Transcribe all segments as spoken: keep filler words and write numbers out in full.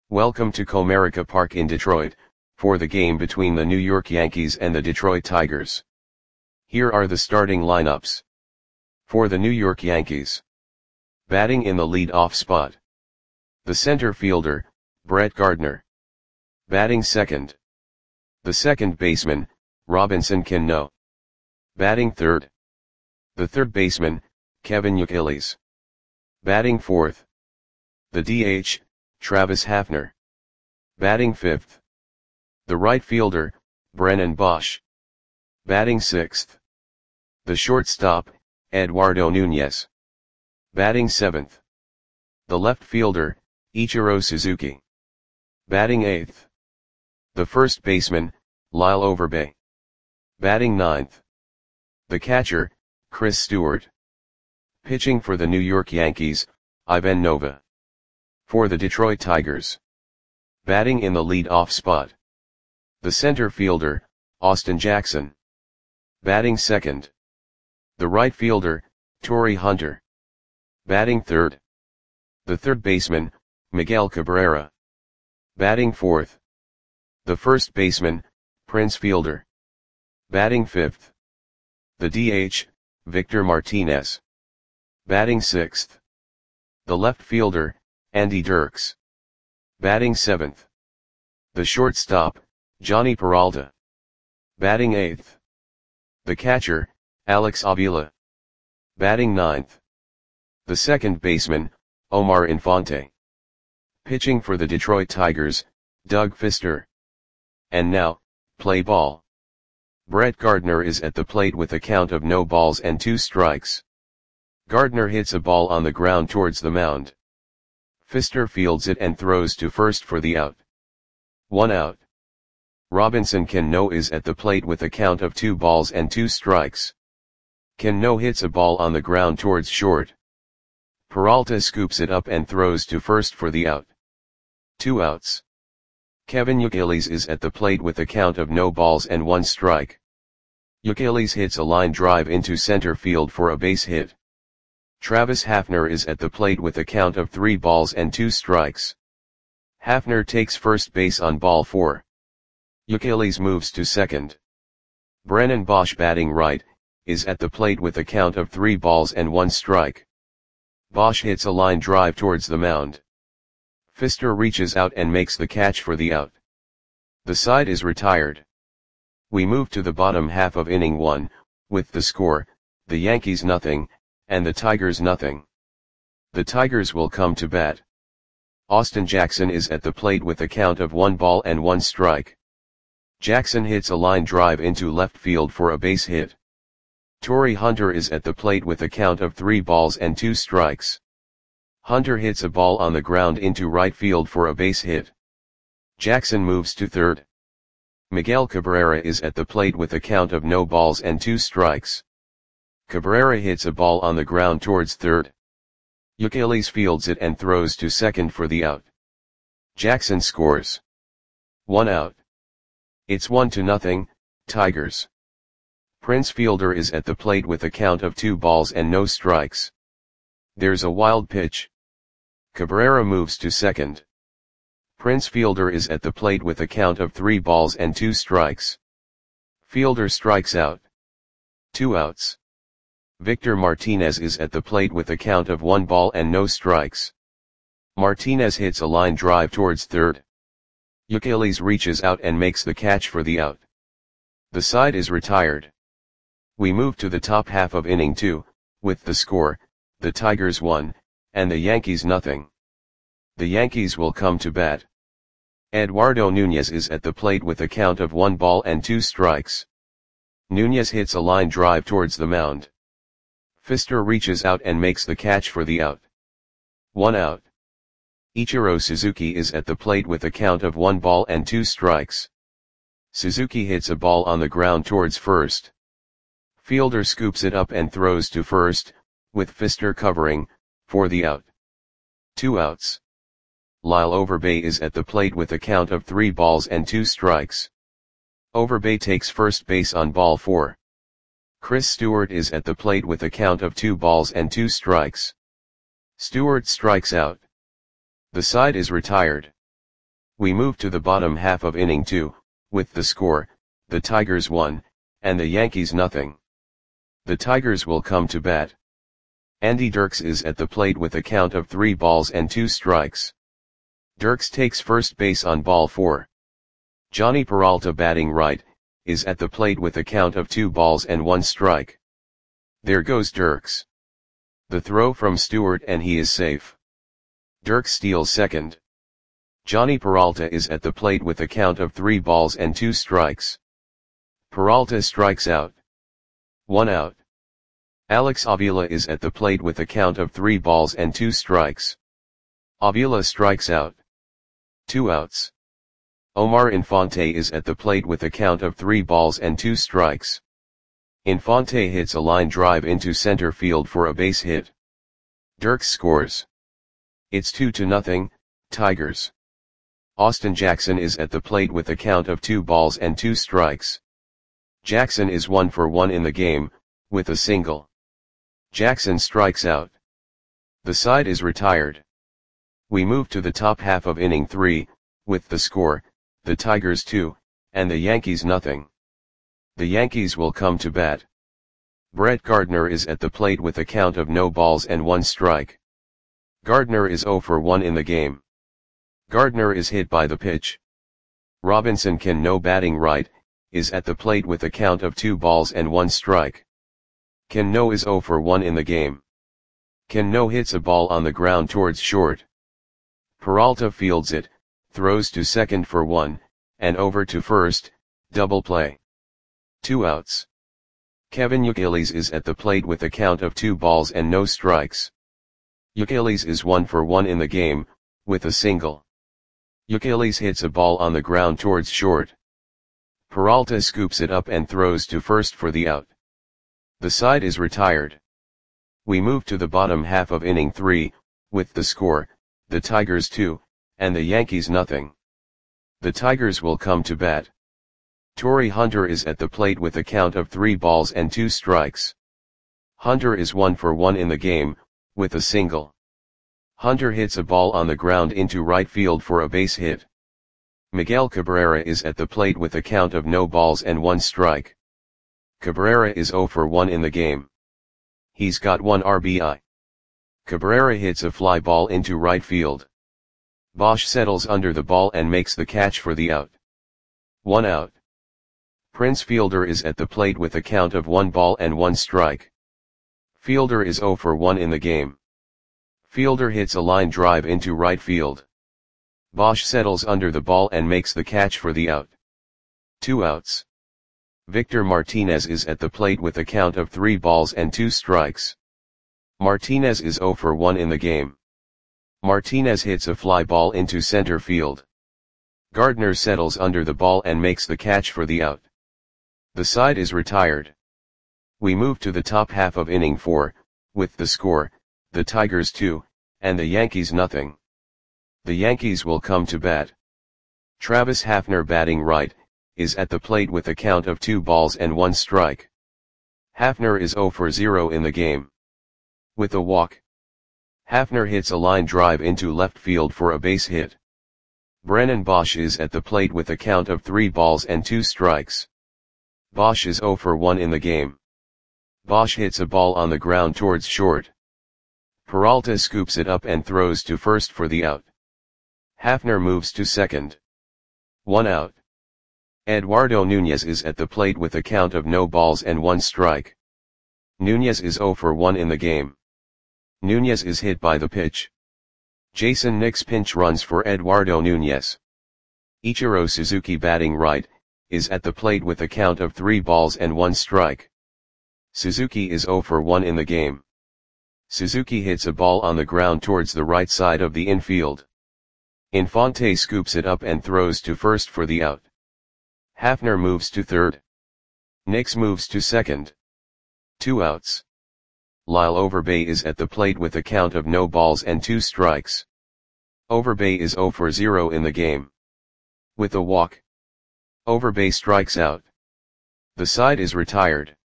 Welcome to Comerica Park in Detroit, for the game between the New York Yankees and the Detroit Tigers. Here are the starting lineups. For the New York Yankees. Batting in the lead-off spot. The center fielder, Brett Gardner. Batting second. The second baseman, Robinson Cano. Batting third. The third baseman, Kevin Youkilis. Batting fourth. The D H, Travis Hafner. Batting fifth. The right fielder, Brennan Boesch. Batting sixth. The shortstop, Eduardo Nunez. Batting seventh. The left fielder, Ichiro Suzuki. Batting eighth. The first baseman, Lyle Overbay. Batting ninth. The catcher, Chris Stewart. Pitching for the New York Yankees, Ivan Nova. For the Detroit Tigers. Batting in the lead-off spot. The center fielder, Austin Jackson. Batting second. The right fielder, Torii Hunter. Batting third. The third baseman, Miguel Cabrera. Batting fourth. The first baseman, Prince Fielder. Batting fifth. The D H, Victor Martinez. Batting sixth. The left fielder, Andy Dirks. Batting seventh. The shortstop, Johnny Peralta. Batting eighth. The catcher, Alex Avila. Batting ninth. The second baseman, Omar Infante. Pitching for the Detroit Tigers, Doug Fister. And now, play ball. Brett Gardner is at the plate with a count of no balls and two strikes. Gardner hits a ball on the ground towards the mound. Fister fields it and throws to first for the out. One out. Robinson Cano is at the plate with a count of two balls and two strikes. Cano hits a ball on the ground towards short. Peralta scoops it up and throws to first for the out. Two outs. Kevin Youkilis is at the plate with a count of no balls and one strike. Youkilis hits a line drive into center field for a base hit. Travis Hafner is at the plate with a count of three balls and two strikes. Hafner takes first base on ball four. Youkilis moves to second. Brennan Boesch, batting right, is at the plate with a count of three balls and one strike. Boesch hits a line drive towards the mound. Fister reaches out and makes the catch for the out. The side is retired. We move to the bottom half of inning one, with the score, the Yankees nothing, and the Tigers nothing. The Tigers will come to bat. Austin Jackson is at the plate with a count of one ball and one strike. Jackson hits a line drive into left field for a base hit. Torii Hunter is at the plate with a count of three balls and two strikes. Hunter hits a ball on the ground into right field for a base hit. Jackson moves to third. Miguel Cabrera is at the plate with a count of no balls and two strikes. Cabrera hits a ball on the ground towards third. Youkilis fields it and throws to second for the out. Jackson scores. One out. It's one to nothing, Tigers. Prince Fielder is at the plate with a count of two balls and no strikes. There's a wild pitch. Cabrera moves to second. Prince Fielder is at the plate with a count of three balls and two strikes. Fielder strikes out. Two outs. Victor Martinez is at the plate with a count of one ball and no strikes. Martinez hits a line drive towards third. Youkilis reaches out and makes the catch for the out. The side is retired. We move to the top half of inning two, with the score, the Tigers one, and the Yankees nothing. The Yankees will come to bat. Eduardo Nunez is at the plate with a count of one ball and two strikes. Nunez hits a line drive towards the mound. Fister reaches out and makes the catch for the out. One out. Ichiro Suzuki is at the plate with a count of one ball and two strikes. Suzuki hits a ball on the ground towards first. Fielder scoops it up and throws to first, with Fister covering, for the out. Two outs. Lyle Overbay is at the plate with a count of three balls and two strikes. Overbay takes first base on ball four. Chris Stewart is at the plate with a count of two balls and two strikes. Stewart strikes out. The side is retired. We move to the bottom half of inning two, with the score, the Tigers one, and the Yankees nothing. The Tigers will come to bat. Andy Dirks is at the plate with a count of three balls and two strikes. Dirks takes first base on ball four. Johnny Peralta, batting right, is at the plate with a count of two balls and one strike. There goes Dirks. The throw from Stewart and he is safe. Dirks steals second. Johnny Peralta is at the plate with a count of three balls and two strikes. Peralta strikes out. One out. Alex Avila is at the plate with a count of three balls and two strikes. Avila strikes out. Two outs. Omar Infante is at the plate with a count of three balls and two strikes. Infante hits a line drive into center field for a base hit. Dirks scores. It's two to nothing, Tigers. Austin Jackson is at the plate with a count of two balls and two strikes. Jackson is one for one in the game, with a single. Jackson strikes out. The side is retired. We move to the top half of inning three, with the score, the Tigers two, and the Yankees nothing. The Yankees will come to bat. Brett Gardner is at the plate with a count of no balls and one strike. Gardner is zero for one in the game. Gardner is hit by the pitch. Robinson Cano, batting right, is at the plate with a count of two balls and one strike. Cano is zero for one in the game. Cano hits a ball on the ground towards short. Peralta fields it, throws to second for one, and over to first, double play. Two outs. Kevin Youkilis is at the plate with a count of two balls and no strikes. Youkilis is one for one in the game, with a single. Youkilis hits a ball on the ground towards short. Peralta scoops it up and throws to first for the out. The side is retired. We move to the bottom half of inning three, with the score, the Tigers two, and the Yankees nothing. The Tigers will come to bat. Torrey Hunter is at the plate with a count of three balls and two strikes. Hunter is one for one in the game, with a single. Hunter hits a ball on the ground into right field for a base hit. Miguel Cabrera is at the plate with a count of no balls and one strike. Cabrera is zero for one in the game. He's got one R B I. Cabrera hits a fly ball into right field. Bosch settles under the ball and makes the catch for the out. One out. Prince Fielder is at the plate with a count of one ball and one strike. Fielder is zero for one in the game. Fielder hits a line drive into right field. Bosch settles under the ball and makes the catch for the out. Two outs. Victor Martinez is at the plate with a count of three balls and two strikes. Martinez is zero for one in the game. Martinez hits a fly ball into center field. Gardner settles under the ball and makes the catch for the out. The side is retired. We move to the top half of inning four, with the score, the Tigers two, and the Yankees nothing. The Yankees will come to bat. Travis Hafner, batting right, is at the plate with a count of two balls and one strike. Hafner is zero for zero in the game. With a walk. Hafner hits a line drive into left field for a base hit. Brennan Bosch is at the plate with a count of three balls and two strikes. Bosch is zero for one in the game. Bosch hits a ball on the ground towards short. Peralta scoops it up and throws to first for the out. Hafner moves to second. One out. Eduardo Nunez is at the plate with a count of no balls and one strike. Nunez is zero for one in the game. Nunez is hit by the pitch. Jason Nix pinch runs for Eduardo Nunez. Ichiro Suzuki, batting right, is at the plate with a count of three balls and one strike. Suzuki is zero for one in the game. Suzuki hits a ball on the ground towards the right side of the infield. Infante scoops it up and throws to first for the out. Hafner moves to third. Nix moves to second. Two outs. Lyle Overbay is at the plate with a count of no balls and two strikes. Overbay is zero for zero in the game. With a walk. Overbay strikes out. The side is retired.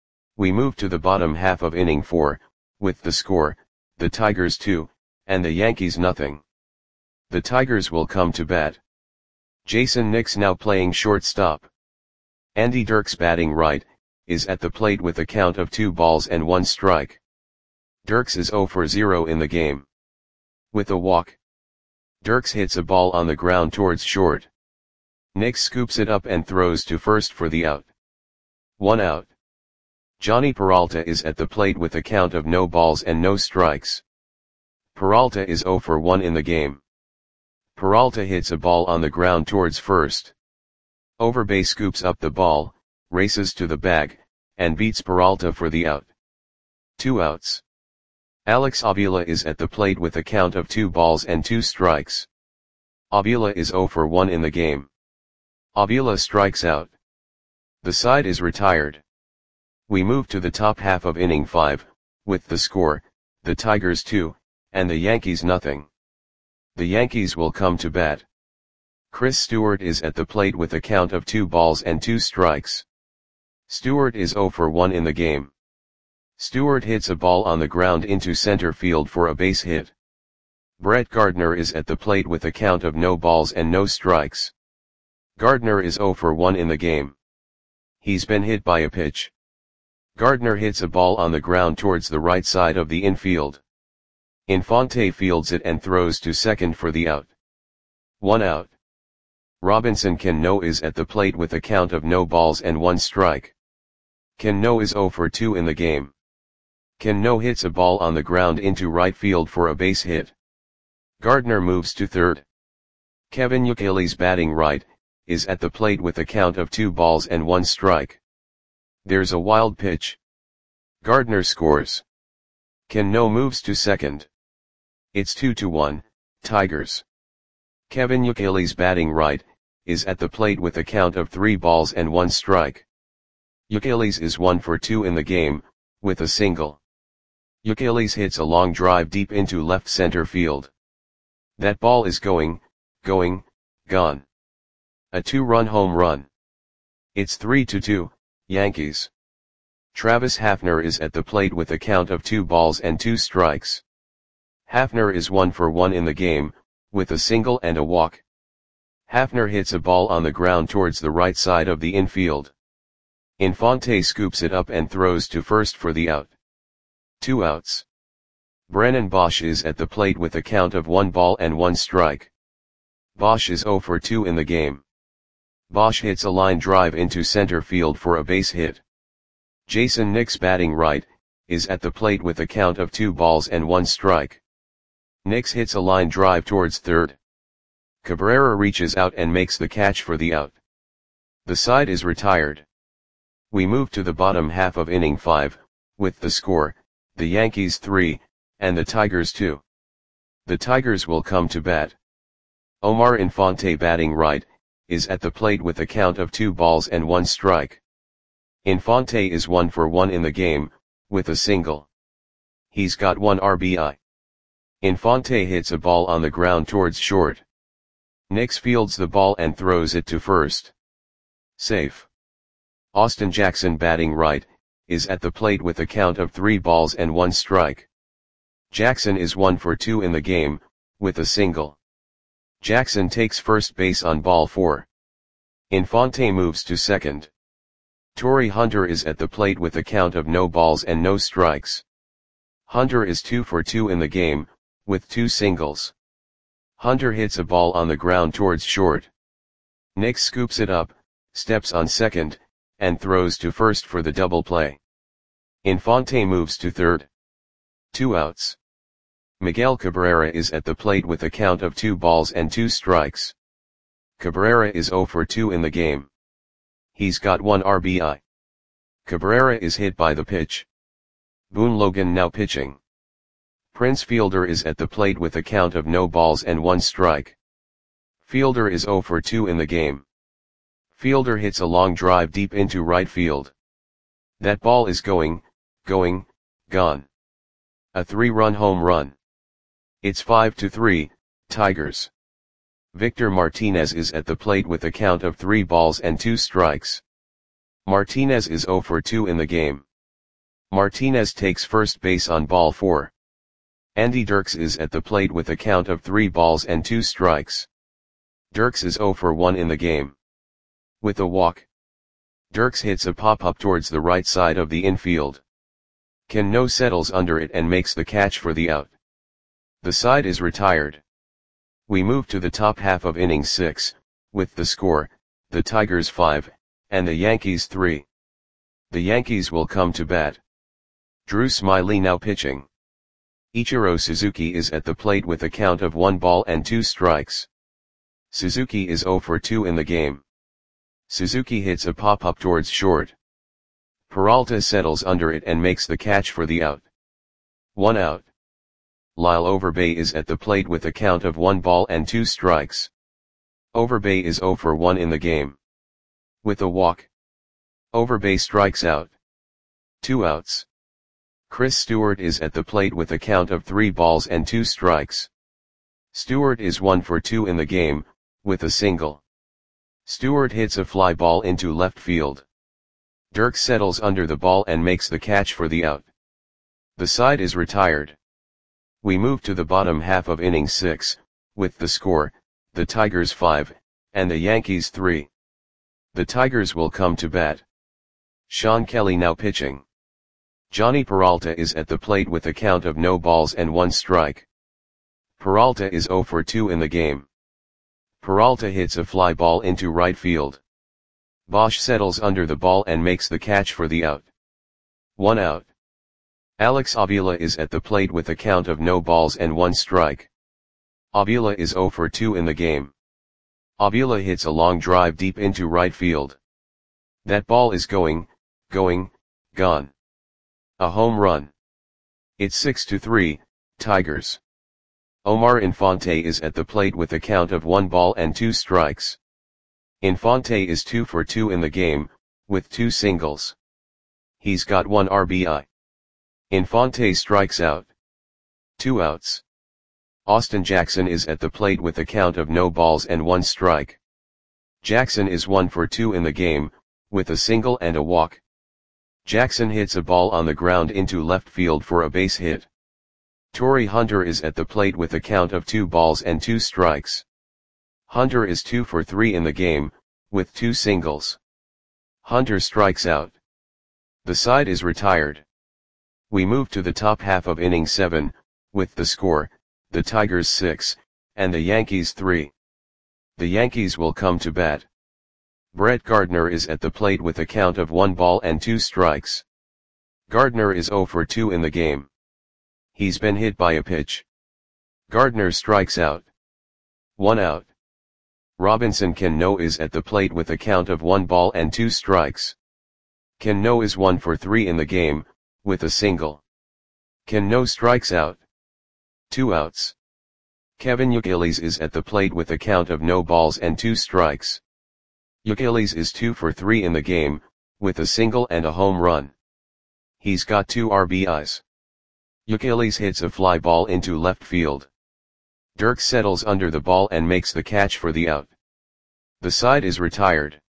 We move to the bottom half of inning four, with the score, the Tigers two, and the Yankees nothing. The Tigers will come to bat. Jason Nix now playing shortstop. Andy Dirks batting right, is at the plate with a count of two balls and one strike. Dirks is zero for zero in the game. With a walk, Dirks hits a ball on the ground towards short. Nix scoops it up and throws to first for the out. One out. Johnny Peralta is at the plate with a count of no balls and no strikes. Peralta is zero for one in the game. Peralta hits a ball on the ground towards first. Overbay scoops up the ball, races to the bag, and beats Peralta for the out. Two outs. Alex Avila is at the plate with a count of two balls and two strikes. Avila is zero for one in the game. Avila strikes out. The side is retired. We move to the top half of inning five, with the score, the Tigers two, and the Yankees nothing. The Yankees will come to bat. Chris Stewart is at the plate with a count of two balls and two strikes. Stewart is zero for one in the game. Stewart hits a ball on the ground into center field for a base hit. Brett Gardner is at the plate with a count of no balls and no strikes. Gardner is zero for one in the game. He's been hit by a pitch. Gardner hits a ball on the ground towards the right side of the infield. Infante fields it and throws to second for the out. One out. Robinson Cano is at the plate with a count of no balls and one strike. Cano is zero for two in the game. Cano hits a ball on the ground into right field for a base hit. Gardner moves to third. Kevin Youkilis batting right, is at the plate with a count of two balls and one strike. There's a wild pitch. Gardner scores. Cano moves to second. It's two to one, Tigers. Kevin Youkilis batting right, is at the plate with a count of three balls and one strike. Youkilis is one for two in the game, with a single. Youkilis hits a long drive deep into left center field. That ball is going, going, gone. A two-run home run. It's three to two, Yankees. Travis Hafner is at the plate with a count of two balls and two strikes. Hafner is one for one in the game, with a single and a walk. Hafner hits a ball on the ground towards the right side of the infield. Infante scoops it up and throws to first for the out. Two outs. Brennan Bosch is at the plate with a count of one ball and one strike. Bosch is zero for two in the game. Bosch hits a line drive into center field for a base hit. Jason Nix batting right, is at the plate with a count of two balls and one strike. Nix hits a line drive towards third. Cabrera reaches out and makes the catch for the out. The side is retired. We move to the bottom half of inning five, with the score, the Yankees three, and the Tigers two. The Tigers will come to bat. Omar Infante batting right, is at the plate with a count of two balls and one strike. Infante is one for one in the game, with a single. He's got one R B I. Infante hits a ball on the ground towards short. Nix fields the ball and throws it to first. Safe. Austin Jackson batting right, is at the plate with a count of three balls and one strike. Jackson is one for two in the game, with a single. Jackson takes first base on ball four. Infante moves to second. Torrey Hunter is at the plate with a count of no balls and no strikes. Hunter is two for two in the game, with two singles. Hunter hits a ball on the ground towards short. Nix scoops it up, steps on second, and throws to first for the double play. Infante moves to third. Two outs. Miguel Cabrera is at the plate with a count of two balls and two strikes. Cabrera is zero for two in the game. He's got one R B I. Cabrera is hit by the pitch. Boone Logan now pitching. Prince Fielder is at the plate with a count of no balls and one strike. Fielder is zero for two in the game. Fielder hits a long drive deep into right field. That ball is going, going, gone. A three-run home run. It's five to three, Tigers. Victor Martinez is at the plate with a count of three balls and two strikes. Martinez is zero for two in the game. Martinez takes first base on ball four. Andy Dirks is at the plate with a count of three balls and two strikes. Dirks is zero for one in the game. With a walk, Dirks hits a pop-up towards the right side of the infield. Cano settles under it and makes the catch for the out. The side is retired. We move to the top half of inning six, with the score, the Tigers five, and the Yankees three. The Yankees will come to bat. Drew Smyly now pitching. Ichiro Suzuki is at the plate with a count of one ball and two strikes. Suzuki is zero for two in the game. Suzuki hits a pop-up towards short. Peralta settles under it and makes the catch for the out. One out. Lyle Overbay is at the plate with a count of one ball and two strikes. Overbay is zero for one in the game. With a walk, Overbay strikes out. Two outs. Chris Stewart is at the plate with a count of three balls and two strikes. Stewart is one for two in the game, with a single. Stewart hits a fly ball into left field. Dirks settles under the ball and makes the catch for the out. The side is retired. We move to the bottom half of inning six, with the score, the Tigers five, and the Yankees three. The Tigers will come to bat. Sean Kelly now pitching. Johnny Peralta is at the plate with a count of no balls and one strike. Peralta is zero for two in the game. Peralta hits a fly ball into right field. Bosch settles under the ball and makes the catch for the out. One out. Alex Avila is at the plate with a count of no balls and one strike. Avila is zero for two in the game. Avila hits a long drive deep into right field. That ball is going, going, gone. A home run. It's six to three, Tigers. Omar Infante is at the plate with a count of one ball and two strikes. Infante is two for two in the game, with two singles. He's got one R B I. Infante strikes out. Two outs. Austin Jackson is at the plate with a count of no balls and one strike. Jackson is one for two in the game, with a single and a walk. Jackson hits a ball on the ground into left field for a base hit. Torrey Hunter is at the plate with a count of two balls and two strikes. Hunter is two for three in the game, with two singles. Hunter strikes out. The side is retired. We move to the top half of inning seven, with the score, the Tigers six, and the Yankees three. The Yankees will come to bat. Brett Gardner is at the plate with a count of one ball and two strikes. Gardner is zero for two in the game. He's been hit by a pitch. Gardner strikes out. One out. Robinson Cano is at the plate with a count of one ball and two strikes. Cano is one for three in the game, with a single. Cano strikes out. Two outs. Kevin Youkilis is at the plate with a count of no balls and two strikes. Youkilis is two for three in the game, with a single and a home run. He's got two R B Is. Youkilis hits a fly ball into left field. Dirks settles under the ball and makes the catch for the out. The side is retired.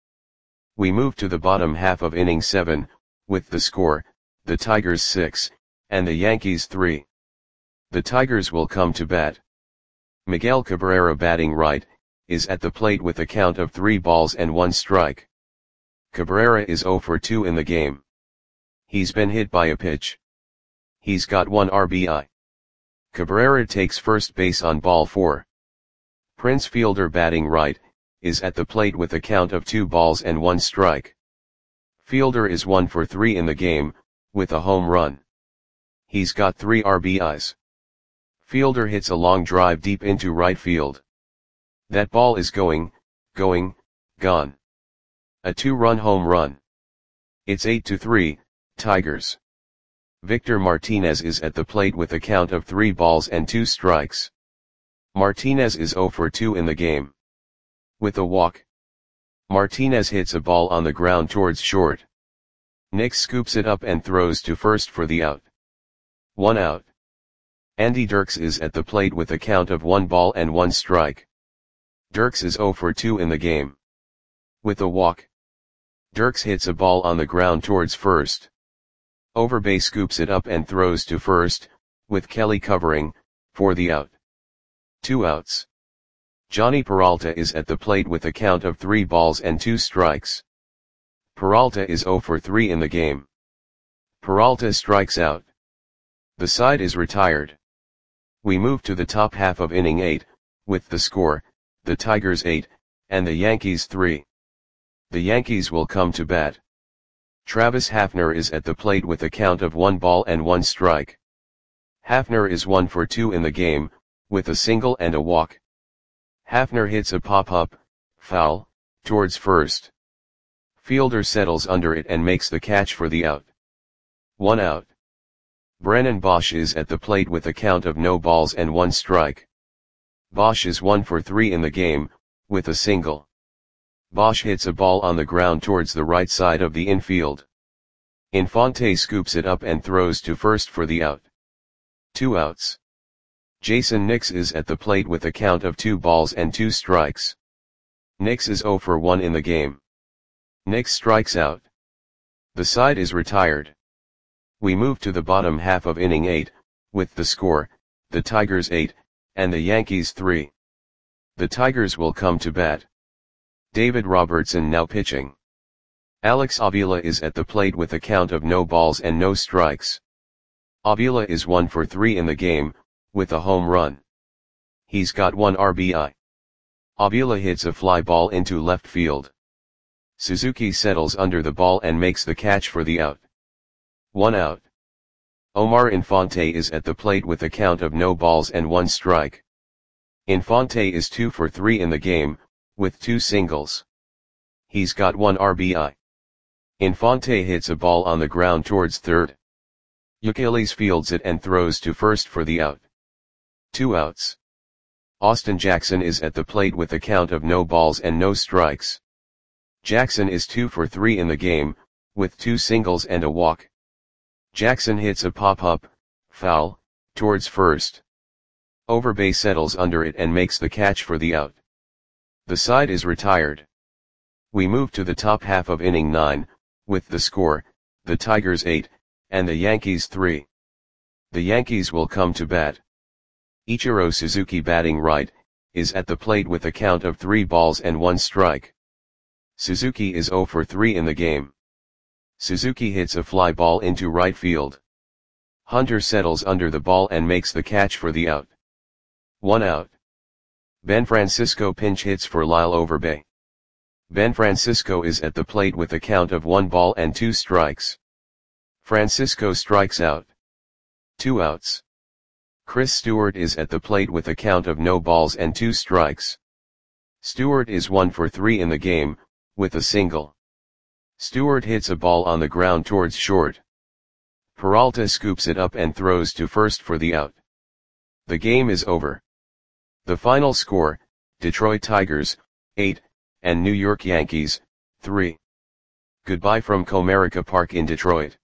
We move to the bottom half of inning seven, with the score, the Tigers six, and the Yankees three. The Tigers will come to bat. Miguel Cabrera batting right, is at the plate with a count of three balls and one strike. Cabrera is zero for two in the game. He's been hit by a pitch. He's got one R B I. Cabrera takes first base on ball four. Prince Fielder batting right, is at the plate with a count of two balls and one strike. Fielder is one for three in the game, with a home run. He's got three R B Is. Fielder hits a long drive deep into right field. That ball is going, going, gone. A two-run home run. It's eight to three, Tigers. Victor Martinez is at the plate with a count of three balls and two strikes. Martinez is zero for two in the game. With a walk, Martinez hits a ball on the ground towards short. Nick scoops it up and throws to first for the out. One out. Andy Dirks is at the plate with a count of one ball and one strike. Dirks is zero for two in the game. With a walk, Dirks hits a ball on the ground towards first. Overbay scoops it up and throws to first, with Kelly covering, for the out. Two outs. Johnny Peralta is at the plate with a count of three balls and two strikes. Peralta is zero for three in the game. Peralta strikes out. The side is retired. We move to the top half of inning eight, with the score, the Tigers eight, and the Yankees three. The Yankees will come to bat. Travis Hafner is at the plate with a count of one ball and one strike. Hafner is one for two in the game, with a single and a walk. Hafner hits a pop-up, foul, towards first. Fielder settles under it and makes the catch for the out. One out. Brennan Bosch is at the plate with a count of no balls and one strike. Bosch is one for three in the game, with a single. Bosch hits a ball on the ground towards the right side of the infield. Infante scoops it up and throws to first for the out. Two outs. Jason Nix is at the plate with a count of two balls and two strikes. Nix is zero for one in the game. Nix strikes out. The side is retired. We move to the bottom half of inning eight, with the score, the Tigers eight, and the Yankees three. The Tigers will come to bat. David Robertson now pitching. Alex Avila is at the plate with a count of no balls and no strikes. Avila is one for three in the game, with a home run. He's got one R B I. Avila hits a fly ball into left field. Suzuki settles under the ball and makes the catch for the out. One out. Omar Infante is at the plate with a count of no balls and one strike. Infante is two for three in the game, with two singles. He's got one R B I. Infante hits a ball on the ground towards third. Youkilis fields it and throws to first for the out. Two outs. Austin Jackson is at the plate with a count of no balls and no strikes. Jackson is two for three in the game, with two singles and a walk. Jackson hits a pop-up, foul, towards first. Overbay settles under it and makes the catch for the out. The side is retired. We move to the top half of inning nine, with the score, the Tigers eight, and the Yankees three. The Yankees will come to bat. Ichiro Suzuki batting right, is at the plate with a count of three balls and one strike. Suzuki is zero for three in the game. Suzuki hits a fly ball into right field. Hunter settles under the ball and makes the catch for the out. One out. Ben Francisco pinch hits for Lyle Overbay. Ben Francisco is at the plate with a count of one ball and two strikes. Francisco strikes out. Two outs. Chris Stewart is at the plate with a count of no balls and two strikes. Stewart is one for three in the game, with a single. Stewart hits a ball on the ground towards short. Peralta scoops it up and throws to first for the out. The game is over. The final score, Detroit Tigers, eight, and New York Yankees, three. Goodbye from Comerica Park in Detroit.